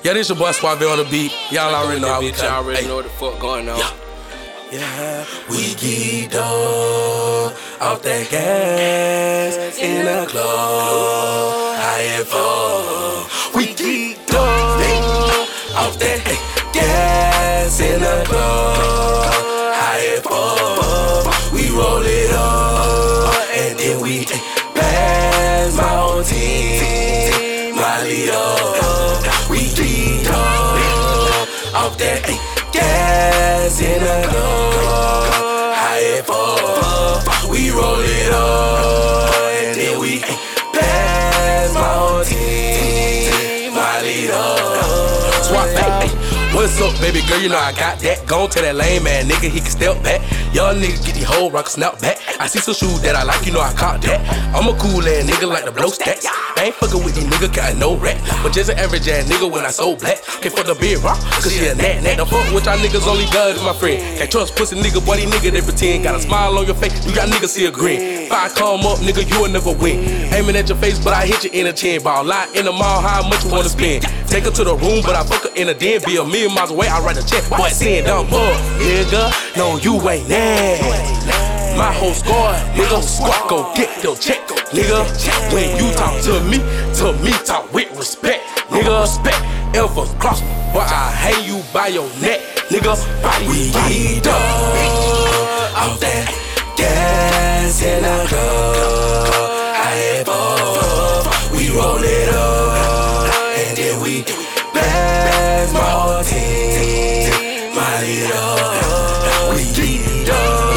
Yeah, this your boy Suave on the beat. Y'all already know how we come. Y'all already know what the fuck going on. Yeah, we geeked up off that gas in the club. High and full. We geeked up off that gas in the club. High and full. We roll it up and then we pass my whole team, my leader. We geeked up off that gas in the club. High and full. We roll it up and then we pass my whole team, my leader. Swap back. What's up, baby girl? You know I got that. Gon' tell that lame man nigga he can step back. Young nigga get these whole rock snap back. I see some shoes that I like, you know I caught that. I'm a cool ass nigga like the blow stacks. I ain't fucking with these niggas, got no rat. But just an average ass nigga when I so black. Can't fuck the big rock, cause she a nat. The fuck with y'all niggas only God is my friend. Can't trust pussy nigga, boy, these niggas they pretend. Got a smile on your face, you got niggas see a grin. If I come up, nigga, you will never win. Aiming at your face, but I hit you in the chin. Ball lie in the mall, how much you wanna spend? Take her to the room, but I fuck her in a den. Be a million miles away, I write a check. Boy, send dumb up, nigga. No, you ain't that. My whole squad, nigga, squad go get your check, nigga. When you talk to me talk with respect, nigga. Respect ever cross me, boy, I hang you by your neck, nigga. We geeked up off that gas in the club. High and full. We roll it up and then we pass my whole team, my leader. We geeked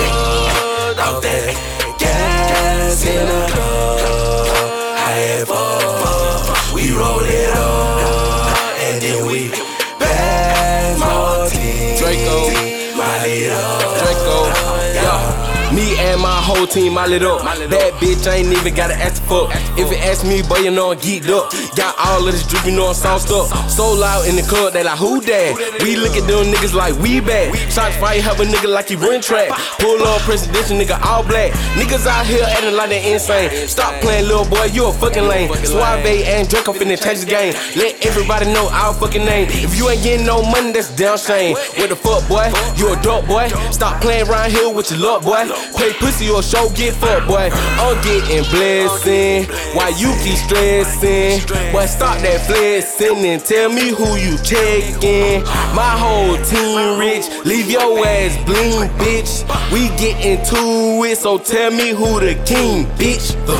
up off that gas in the club. High and full. We roll it up and then we pass my whole team, my leader. Draco, yeah. Me and my whole team, I lit up. Bad bitch, I ain't even gotta ask for. If it ask me, boy, you know I'm geeked up. Got all of this drip, you know I'm sauced up. So loud in the club, they like, who that? We look at them niggas like we bad. Shots fire, have a nigga like he run track. Pull up presidential, nigga all black. Niggas out here acting like they insane. Stop playing, little boy, you a fucking lame. Suave and Draco finna change the game. Let everybody know our fucking name. If you ain't getting no money, that's damn shame. What the fuck, boy? You a dope boy? Stop playing around here with your luck, boy. Play pussy or show, get fucked, boy. I'm getting blessing while you keep stressing. Boy, stop that flexing and tell me who you checking. My whole team rich, leave your ass bling, bitch. We get into it, so tell me who the king, bitch. We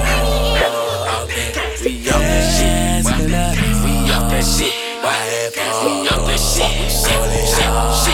up that shit. We up that shit. We up that shit.